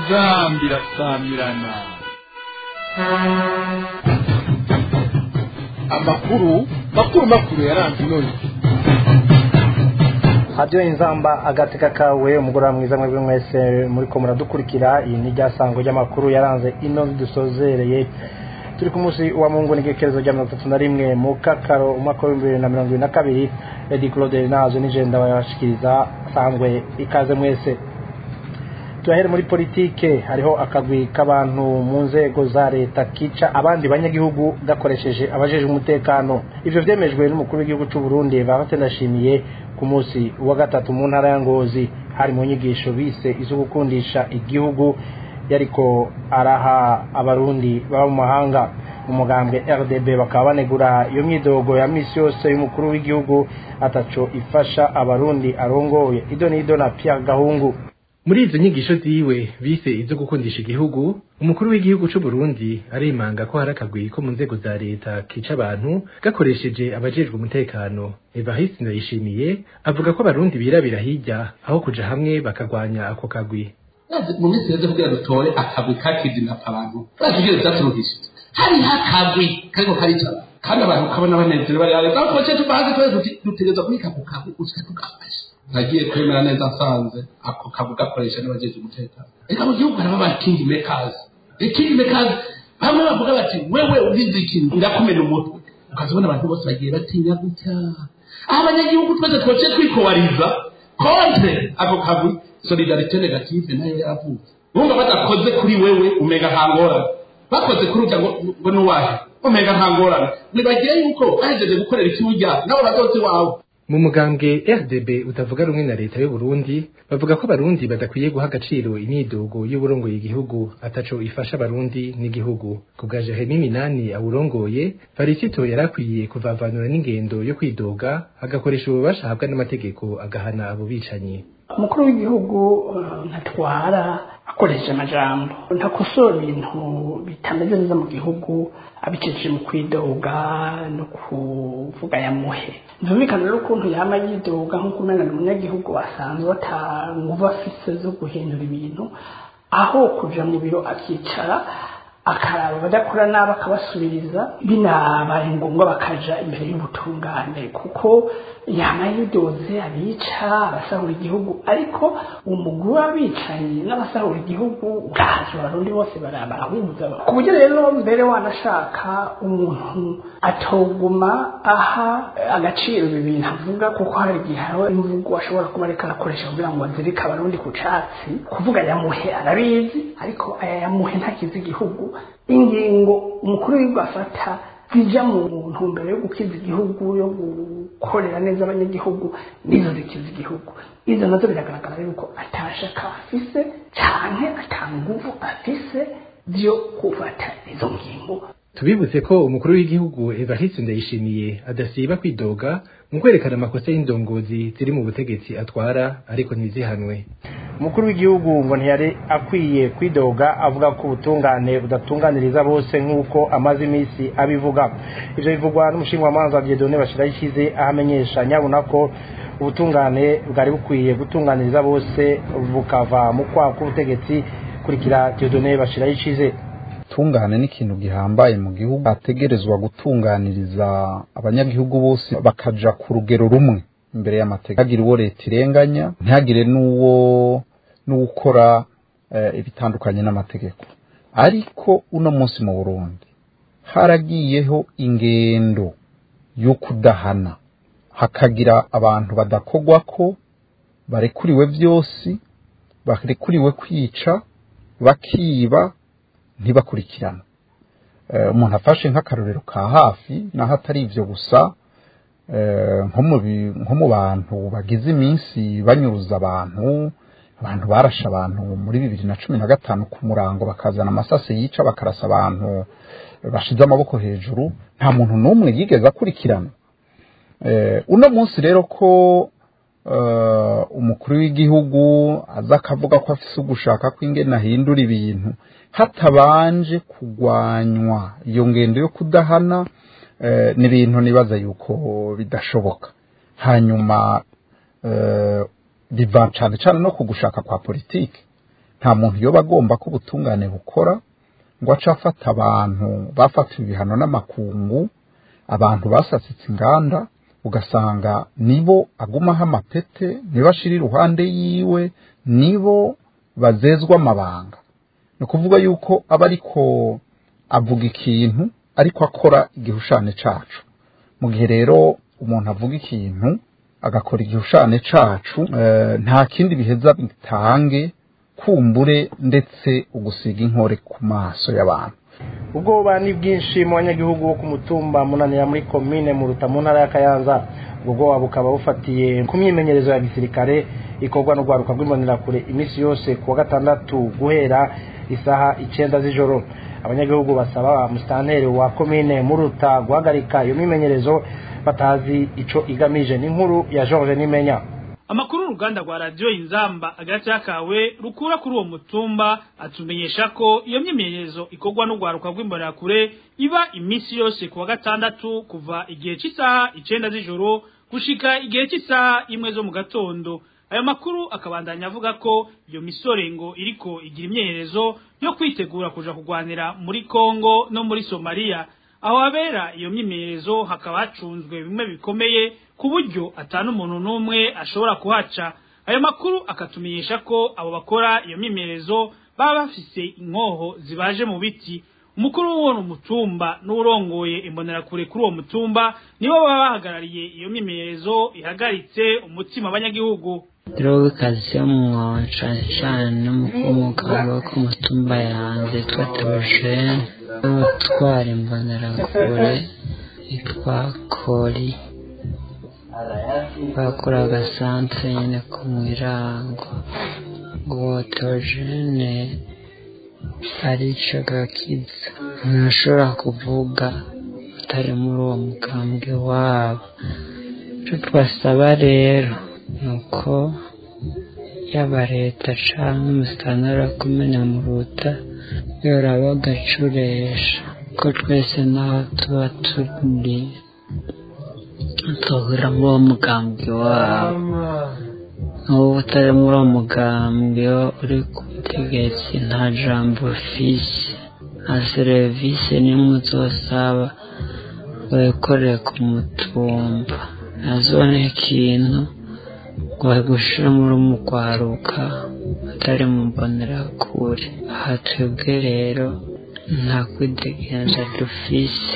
inzambi irasamirana. Amakuru yaranze none. Radio Inzamba agateka kawe umugora mwiza mwebwe mwese muri ko muradukurikira. Iyi ni ryasango ry'amakuru yaranze ino dusozereye. Turi ku munsi wa Mungu n'igekerezo rya 31 mu Kakaro umwaka wa 2022. Edi Claude nazo nigenda bayashikiriza sangwe ikaze mwese. Tuahere muri politike hariho akagwi k'abantu mu nzego za leta kica abandi banyagihugu gakoresheje abajeje umutekano. Ivyo vyemejwe n'umukuru w'igihugu cy'u Burundi Valentin Ndashimiye ku munsi wa gatatu mu ntara ya Ngozi, hari mu nyigisho bise izo gukundisha igihugu yariko araha abarundi baba mu mahanga. Umugambwe RDB bakaba banegura iyo myidogo ya misi yose y'umukuru w'igihugu ataco ifasha abarundi arongoye. Idonido na Pierre Gahungu. Muri izo nyigisho ziwe bise izo gukundisha igihugu, umukuru w'igihugu cy'u Burundi arimanga ko harakagwi ko mu nzego za leta kica abantu gakoresheje abajejwe umutekano. Evariste Ndayishimiye avuga ko abarundi birabira hirya aho kuja hamwe bakagwanya ako kagwi. Mu minsi yeze kugira dutore akagwi kakidinapa abantu bavugira byaturuhishije, hari hakagwi kariko karica kandi abantu kabona banezerewe bari ari ko cyo tubaze twese dutegereza kubika ku kagwi ushaka tugafasha. Nagiye kwemera neza nsanze ako kavuga gakoresha n'abajeje umutekano. Eka mu gihugu harimo ba king makers. King makers bamwe bavuga bati wewe ubizi ikintu ndakumena umutwe. Ukazibona abantu bose bagiye batinya gutya. Abanyagihugu twese twoce twikowariza contre ako kavuga solidarité négative nayo yavuze. Urumva badakoze kuri wewe umega hangora. Bakoze kuri ujya ngo nuwahe umega hangora. Nibagiye yuko bahejeje gukorera ikimujya nabo bazozi wawe. Mu mugambwe RDB utavuga rumwe na leta y'u Burundi bavuga ko abarundi badakwiye guha agaciro imyidogo y'uburongoye igihugu ataco ifasha abarundi n'igihugu. Kubwa Jeremy Minani awurongoye, Farisito yarakwiye kuvavanura n'ingendo yo kwidoga agakoresha ububasha habwa n'amategeko agahana abo bicanyi. Umukuru w'igihugu ntatwara akoresha amajambo, ntakosora ibintu bitameze neza mu gihugu abicishije mu kwidoga no kuvuga yamuhe. Nzumvikana rero ukuntu yama yidoga nk'uko umenya umunyagihugu asanzwe atanguva afise zo guhindura ibintu, aho kuja mu biro akicara akaraba badakora nabi akabasubiriza, binabaye ngombwa bakaja imbere y'ubutungane kuko yama yidoze abica abasahura igihugu. Ariko umugwi w'abicanyi n'abasahura igihugu gaje abarundi bose barahuza, ku buryo rero mbere wanashaka umuntu atoguma aha agaciro ibintu avuga, kuko hari igihe hariho imvugo ashobora kuba ariko arakoresha kugira ngo azirike abarundi ku catsi. Kuvuga yamuhe arabizi, ariko aya yamuhe ntakiza igihugu. Ingingo umukuru w'igihugu afata zija mu ntumbero yo gukiza igihugu, yo gukorera neza abanyagihugu, nizo zikiza igihugu. Izo nazo biragaragara yuko atashaka afise canke atanguvu afise byo gufata izo ngingo. Tubibutse ko umukuru w'igihugu Evariste Ndayishimiye adasiba kwidoga mu kwerekana amakosa y'indongozi ziri mu butegetsi atwara ariko ntizihanwe. Umukuru w'igihugu ngo ntiyari akwiye kwidoga, avuga ko ubutungane budatunganiriza bose nk'uko amaze imisi abivuga. Ivyo bivugwa n'umushinga w'amanza Dieudonné Bashirayishize ahamenyesha nyabuna ko ubutungane bwari bukwiye gutunganiriza bose bukava mu kwa k'ubutegetsi. Kurikira Dieudonné Bashirayishize. Tungane n'ikintu gihambaye mu gihugu, ategerezwa gutunganiriza abanyagihugu bose bakaja ku rugero rumwe imbere y'amategeko. Hagire uwo leta irenganya, ntihagire n'uwukora ibitandukanye n'amategeko. Ariko uno munsi mu Burundi haragiyeho ingendo yo kudahana, hakagira abantu badakogwa ko barekuriwe byose, barekuriwe kwica, bakiba, ntibakurikirana. Umuntu afashe nk'akarorero ka hafi naho atari ivyo gusa, nko mu bantu bagize iminsi banyuruza abantu barasha abantu muri 2015 ku murango, bakazana amasase yica bakarasa abantu bashize amaboko hejuru, nta muntu n'umwe yigeze akurikirana. Uno munsi rero ko umukuru w'igihugu aza akavuga ko afise ugushaka ko ingene ahindura ibintu hatabanje kugwanywa iyo ngendo yo kudahana, ni ibintu nibaza yuko bidashoboka. Hanyuma biva cyane cyane no kugushaka kwa politike. nta muntu yoba agomba ko ubutungane bukora ngo aca afata abantu bafatiwe ibihano n'amakungu, abantu basasitse inganda, ugasanga nibo agumaho amapete, nibo ashira iruhande yiwe, nibo bazezwa amabanga. ni ukuvuga yuko aba ariko avuga ikintu ariko akora igihushane cacu. Mu gihe rero umuntu avuga ikintu agakora igihushane cacu, nta kindi biheza bitange kumbure ndetse ugusiga inkore ku maso y'abantu. ubwoba ni bwinshi mu banyagihugu bo ku mutumba Munanira muri komine mu Ruta mu ntara ya Kayanza. ubwoba bukaba bufatiye ku myimenyerezo ya gisirikare ikorwa n'urwaruka rw'imbonerakure imisi yose kuwa gatandatu guhera isaha 9 z'ijoro. abanyagihugu basaba musitanteri wa komine mu Ruta guhagarika iyo myimenyerezo batazi ico igamije. n'inkuru ya George Nimenya. Amakuru uruganda rwa radio Inzamba agace akawe rukura kuri uwo mutumba atumenyesha ko iyo myimenyerezo ikorwa n'urwaruka rw'imbonerakure iba imisi yose kuwa gatandatu kuva igihe cy'isaha 9 z'ijoro gushika igihe cy'isaha 1 zo mu gatondo. Ayo makuru akabandanya avuga ko iyo misore ngo iriko igira imyerezo yo kwitegura kuja kugwanira muri Kongo no muri Somalia. Aho abera iyo myimenyerezo hakaba hacunzwe bimwe bikomeye ku buryo atanu umuntu numwe ashobora kuhaca. Ayo makuru akatumenyesha ko abo bakora iyo myimenyerezo baba bafise inkoho zibaje mu biti. Umukuru w'uwo mutumba n'urongoye imbonerakure kuri uwo mutumba nibo baba bahagarariye iyo myimenyerezo ihagaritse umutima abanyagihugu. Droga kazi yo mwacana n'umugabo ku mutumba yanze twatoje twari imbonerakure itwa Kori bakora agasantre nyine ku mirango ngo tojene arico gakiza ntashobora kuvuga utari muri uwo mugambwe wabo. icyo twasaba rero nuko yaba leta canke umusitanteri wa komine mu Ruta yoraba agacuresha ko twese naho tuba turi tuhura muri uwo mugambwe wabo. n'ubu utari muri uwo mugambwe uri ku butegetsi nta jambo ufise, nta serivisi n'imwe uzosaba wikoreye ku mutumba, ntazone ikintu ngo bagushire muri umugwaruka atari mu mbonerakure. aha twebwe rero nta kwidegenza dufise,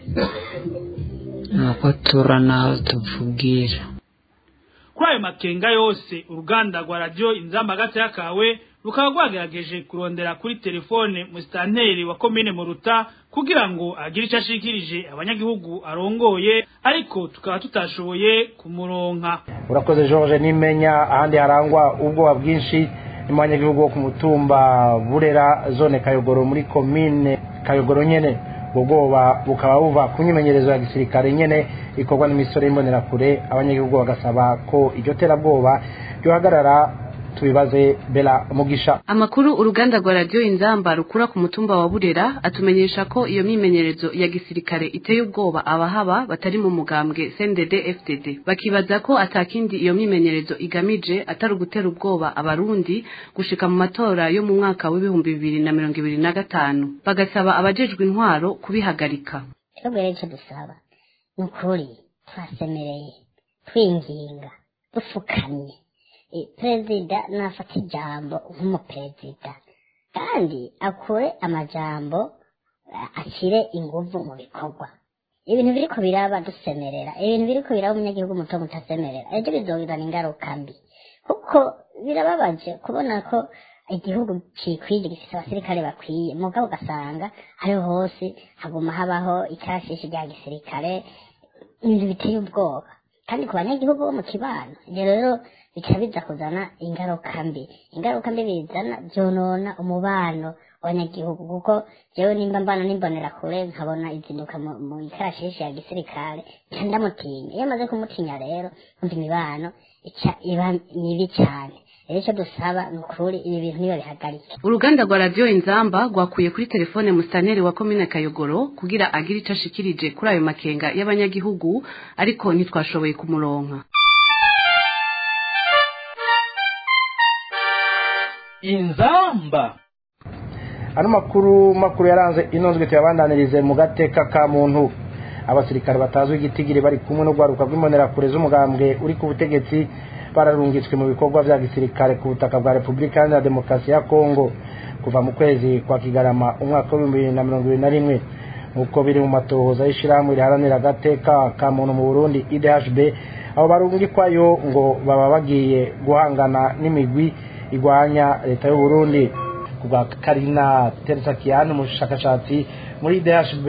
nuko tura naho tuvugira. Kuri ayo makenga yose uruganda rwa radio Inzamba agace akawe rukaba rwagerageje kurondera kuri telefone musitanteri wa komine mu Ruta kugira ngo agire icyo ashikirije abanyagihugu arongoye, ariko tukaba tutashoboye kumuronka. Urakoze George Nimenya. ahandi harangwa ubwoba bwinshi mu banyagihugu bo ku mutumba Burera zone Kayogoro muri komine Kayogoro nyene. ubwoba bukaba buva ku myimenyerezo ya gisirikare nyene ikorwa n'imisore y'imbonerakure. abanyagihugu bagasaba ko iryo terabwoba ryohagarara. tubibaze Bela Mugisha. Amakuru uruganda rwa radio Inzamba rukura ku mutumba wa Burera atumenyesha ko iyo myimenyerezo ya gisirikare iteye ubwoba abahaba batari mu mugambwe CNDD FDD. bakibaza ko atakindi iyo myimenyerezo igamije atari ugutera ubwoba abarundi gushika mu matora yo mu mwaka w'ibihumbi 2025. bagasaba abajejwe intwaro kubihagarika. Twebwe icyo dusaba nukuri twasemereye twinginga dufukamye perezida nafata ijambo nk'umuperezida kandi akure amajambo ashyire inguvu mu bikorwa. ibintu biriko biraba dusemerera, ibintu biriko biraba umunyagihugu muto mutasemerera, ejo bizogirana ingaruka mbi, kuko birababaje kubona ko igihugu cikwije gifite abasirikare bakwiye, mugabo ugasanga hariho hose haguma habaho ikarashishi rya gisirikare. ibintu biteye ubwoba kandi ku banyagihugu bo mu kibano. rero bica biza kuzana ingaruka mbi bizana byonona umubano w'abanyagihugu, kuko jewe nimba mbana n'imbonerakure nkabona izinduka mu ikarashishi ya gisirikare ndamutinya. iyo amaze kumutinya rero umva imibano iba mibi cyane. rero icyo dusaba ni ukuri ibi bintu niyo bihagarike. uruganda rwa radio Inzamba rwakuye kuri telefone musitanteri wa komine Kayogoro kugira agire icyo ashikirije kuri ayo makenga y'abanyagihugu, ariko ntitwashoboye kumuronka. inzamba. Ano makuru yaranze inonzwe tuyabandanirize mu gateka ka muntu. Abasirikare batazwe igitigiri bari kumwe no gwaruka rw'imonera kure z'umugambwe uri ku butegetsi bararungitswe mu bikorwa vya gisirikare ku butaka bwa Republika ya Demokarasi ya Kongo kuva mu kwezi kwa Kigarama umwaka wa 2021 nkuko biri mu matohoza y'ishirahamwe riharanira agateka ka muntu mu Burundi IDHB. Abo barungikwayo ngo baba bagiye guhangana n'imigwi igwanya leta y'u Burundi. Kubwa Karina Tersakian umushakashatsi muri IDHB,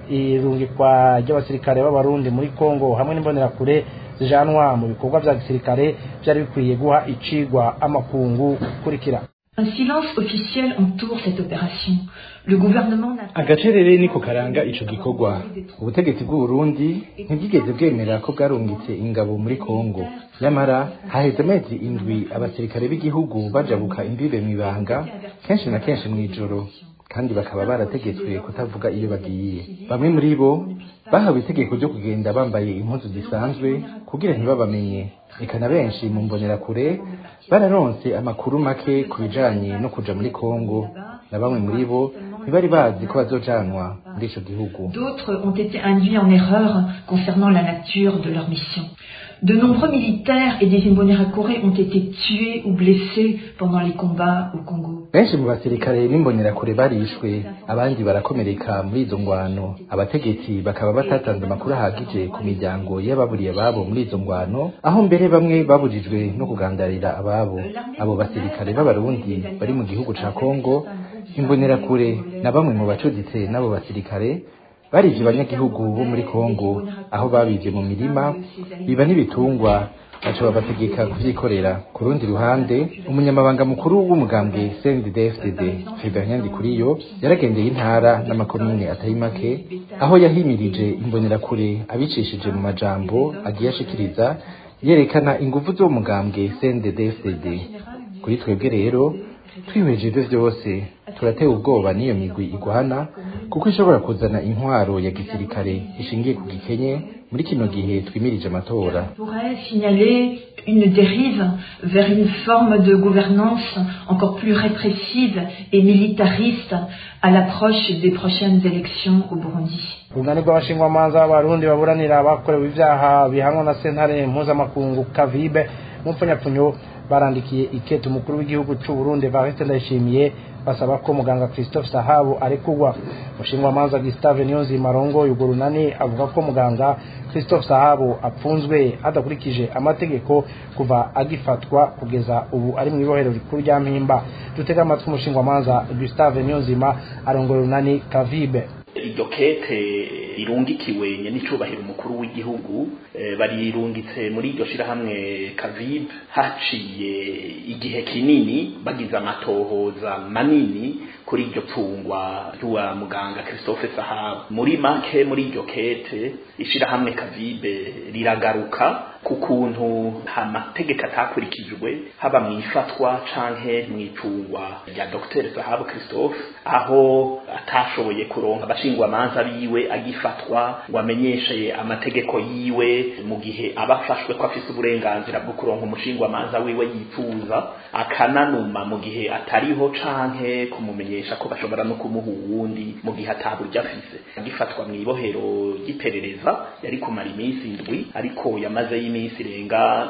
irungikwa ry'abasirikare b'abarundi muri Kongo hamwe n'imbonera kure zijanwa mu bikorwa vya gisirikare byari bikwiye guha icigwa amakungu kurikira. Un silence officiel entoure cette opération. Le gouvernement n'a agacerere niko karanga ico gikorwa. Ubutegetsi bw'u Burundi ntibwigeze bwemera ko bwarungitse ingabo muri Kongo. Nyamara haheze amezi indwi abasirikare b'igihugu bajabuka imbibe mwibanga kenshi na kenshi mw'ijoro, kandi bakaba barategetswe kutavuga iyo bagiye. Bamwe muri bo bahawe itegeko ryo kugenda bambaye impuzu zisanzwe kugira ntibabamenye. Eka na benshi mu mbonera kure bararonse amakuru make ku bijanye no kuja muri Kongo, na bamwe muri bo ntibari bazi ko bazojanwa muri ico gihugu. D'autres ont été induits en erreur concernant la nature de leur mission. De nombreux militaires et des Imbonerakure ont été tués ou blessés pendant les combats au Congo. Benshi mu basirikare n'imbonerakure barishwe, abandi barakomereka muri izo ngwano. Abategetsi bakaba batatanze amakuru ahagije ku miryango y'ababuriye babo muri izo ngwano, aho mbere bamwe babujijwe no kugandarira ababo. Abo basirikare b'abarundi bari mu gihugu ca Kongo, imbonerakure na bamwe mu bacuditse n'abo basirikare barije abanyagihugu bo muri Kongo, aho babije mu mirima biba n'ibitungwa baca babategeka kuvyikorera. Ku rundi ruhande, umunyamabanga mukuru w'umugambwe CNDD-FDD Febien Ndikuriyo yaragendeye intara n'amakomine atari make, aho yahimirije imbonerakure abicishije mu majambo agiye ashikiriza yerekana ingufu zo mugambwe CNDD-FDD. Kuri twebwe rero twihweje ivyo vyose turatewe ubwoba n'iyo migwi igwana, kuko ishobora kuzana intwaro ya gisirikare ishingiye ku gikenye muri kino gihe twimirije amatora. Pourrait signaler une dérive vers une forme de gouvernance encore plus répressive et militariste à l'approche des prochaines élections au Burundi. Urunani rw'abashingwamanza b'abarundi baburanira abakorewe ivyaha bihanwa na sentare mpuzamakungu Kavibe mu mpfunyapfunyo barandikiye ikete umukuru w'igihugu c'u Burundi Evariste Ndayishimiye basaba ko muganga Christophe Sahabu arekurwa. Umushingwamanza Gustave Niyonzima arongoye urwo runani avuga ko muganga Christophe Sahabu apfunzwe adakurikije amategeko kuva agifatwa kugeza ubu ari mu ibohero rikuru rya Mpimba. Dutega amatwi umushingwamanza Gustave Niyonzima arongoye urunani Kavibe. Iryo kete irungikiwe n'icubahiro umukuru w'igihugu, barirungitse muri iryo shirahamwe Kavibe haciye igihe kinini bagize amatohoza manini kuri iryo pfungwa ry'uwa muganga Christophe Sahabu. Muri make muri iryo kete ishirahamwe Kavibe riragaruka ku kuntu amategeko atakurikijwe haba mwifatwa canke mwicungwa rya Dr. Sahabu Christophe, aho atashoboye kuronka abashingwamanza biwe agifatwa ngo amenyeshe amategeko yiwe mu gihe abafashwe ko afise uburenganzira bwo kuronka umushingwamanza wiwe yifuza, akananuma mu gihe atariho canke kumumenyesha ko bashobora no kumuha uwundi mu gihe ataburyo afise. Agifatwa mw'ibohero ry'iperereza yari kumara iminsi indwi, ariko yamaze y'imisi irenga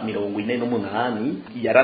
48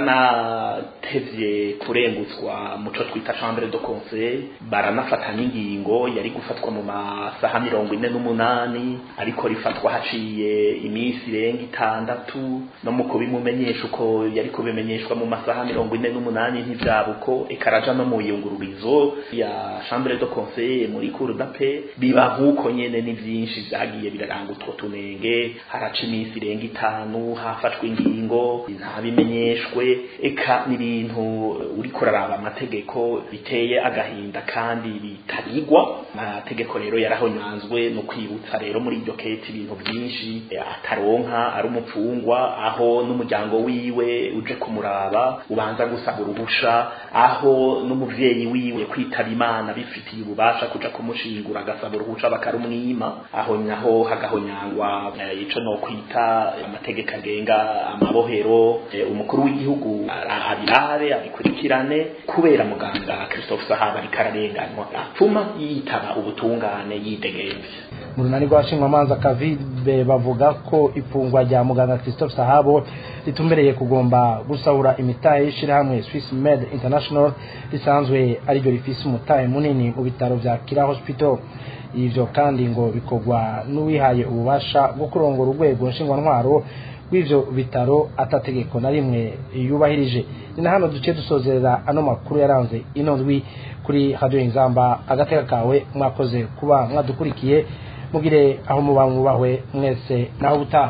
yaranatevye kurengutswa muco twita chambre de conseil, baranafata n'ingingo yari gufatwa mu masaha 48, ariko rifatwa haciye imisi irenga 6, no mu kubimumenyesha uko yari kubimenyeshwa mu masaha 48 ntivyabuko, ekaraja no mu yungururizo ya chambre de conseil muri cour d'appel. Biba nkuko nyene ni vyinshi vyagiye biraranga utwo tunenge, haraca imisi irenga 5 hafatwa ingingo ntabimenyeshwe. Eka n'ibintu uri kuraraba amategeko biteye agahinda kandi bitarigwa. Amategeko amategeko rero yarahonyanzwe no kwibutsa rero muri iryo kete ibintu byinshi ataronka ari umupfungwa aho n'umuryango wiwe uje kumuraba ubanza gusaba uruhusha aho n'umuvyeyi wiwe kwitaba Imana bifitiye ububasha kuja kumushingura agasaba uruhusha bakarumwima aho naho hagahonyangwa ico no kwita amategeko agenga amabohero umukuru w'igihugu abirabe abikurikirane kubera muganga Christophe Sahaba arikararenganywa apfuma yitaba ubutungane yidegemvye mu runani rw'abashinjwamanza Kavibe bavuga ko ifungwa rya muganga Christophe Sahabo ritumbereye kugomba gusahura imitahe y'ishirahamwe Swiss Med International risanzwe ari ryo rifise umutahe munini mu bitaro vya Kira Hospital. Ivyo kandi ngo bikogwa n'uwihaye ububasha bwo kurongora urwego nshingwantwaro w'ivyo bitaro atategeko na rimwe yubahirije. Ni hano duce dusozerera ano makuru yaranze ino ndwi kuri Radio Inzamba agateka kawe mwakoze kuba mwadukurikiye mugire aho mubahwe mwese naho butaha.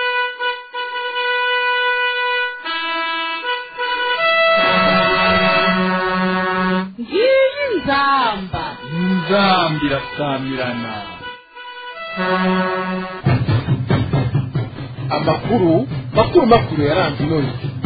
Inzamba irasamirana. Amakuru yaranze ino ndwi.